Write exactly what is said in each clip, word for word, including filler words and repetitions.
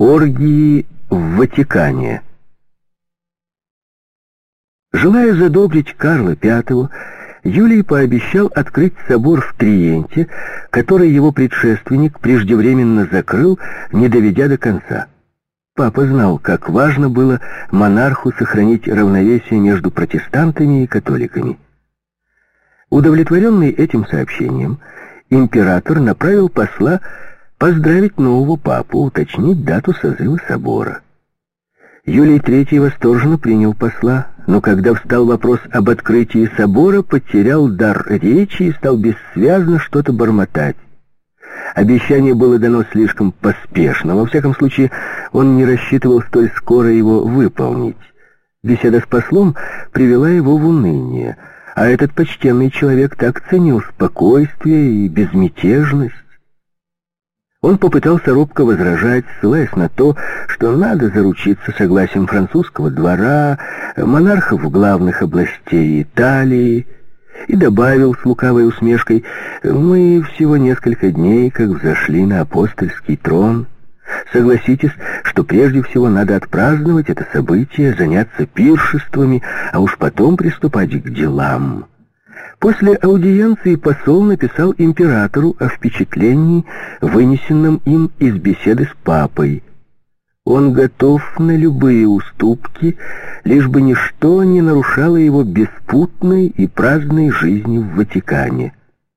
Оргии в Ватикане. Желая задобрить Карла Пятого, Юлий пообещал открыть собор в Триенте, который его предшественник преждевременно закрыл, не доведя до конца. Папа знал, как важно было монарху сохранить равновесие между протестантами и католиками. Удовлетворенный этим сообщением, император направил посла поздравить нового папу, уточнить дату созыва собора. Юлий Третий восторженно принял посла, но когда встал вопрос об открытии собора, потерял дар речи и стал бессвязно что-то бормотать. Обещание было дано слишком поспешно, во всяком случае он не рассчитывал столь скоро его выполнить. Беседа с послом привела его в уныние, а этот почтенный человек так ценил спокойствие и безмятежность. Он попытался робко возражать, ссылаясь на то, что надо заручиться согласием французского двора, монархов главных областей Италии, и добавил с лукавой усмешкой: «Мы всего несколько дней как взошли на апостольский трон. Согласитесь, что прежде всего надо отпраздновать это событие, заняться пиршествами, а уж потом приступать к делам». После аудиенции посол написал императору о впечатлении, вынесенном им из беседы с папой. Он готов на любые уступки, лишь бы ничто не нарушало его беспутной и праздной жизни в Ватикане.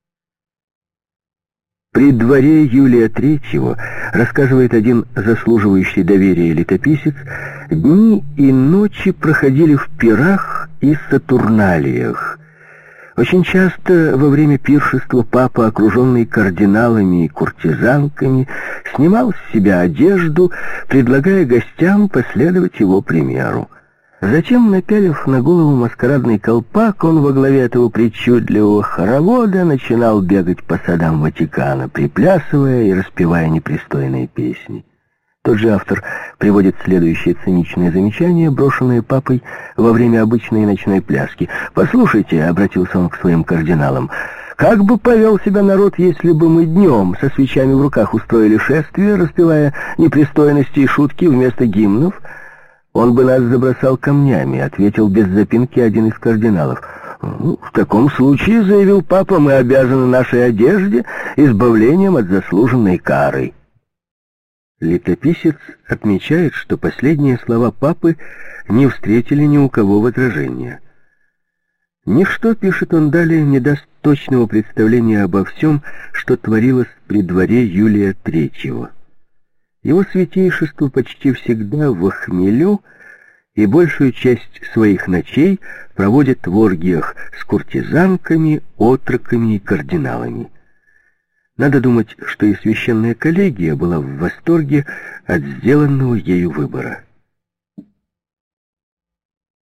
При дворе Юлия Третьего, рассказывает один заслуживающий доверия летописец, дни и ночи проходили в пирах и сатурналиях. Очень часто во время пиршества папа, окруженный кардиналами и куртизанками, снимал с себя одежду, предлагая гостям последовать его примеру. Затем, напялив на голову маскарадный колпак, он во главе этого причудливого хоровода начинал бегать по садам Ватикана, приплясывая и распевая непристойные песни. Тот же автор приводит следующее циничное замечание, брошенное папой во время обычной ночной пляски. «Послушайте», — обратился он к своим кардиналам, — «как бы повел себя народ, если бы мы днем со свечами в руках устроили шествие, распевая непристойности и шутки вместо гимнов? Он бы нас забросал камнями», — ответил без запинки один из кардиналов. «Ну, в таком случае, — заявил папа, — мы обязаны нашей одежде избавлением от заслуженной кары». Летописец отмечает, что последние слова папы не встретили ни у кого возражения. Ничто, пишет он далее, не даст точного представления обо всем, что творилось при дворе Юлия Третьего. Его святейшество почти всегда в хмелю и большую часть своих ночей проводит в оргиях с куртизанками, отроками и кардиналами. Надо думать, что и священная коллегия была в восторге от сделанного ею выбора.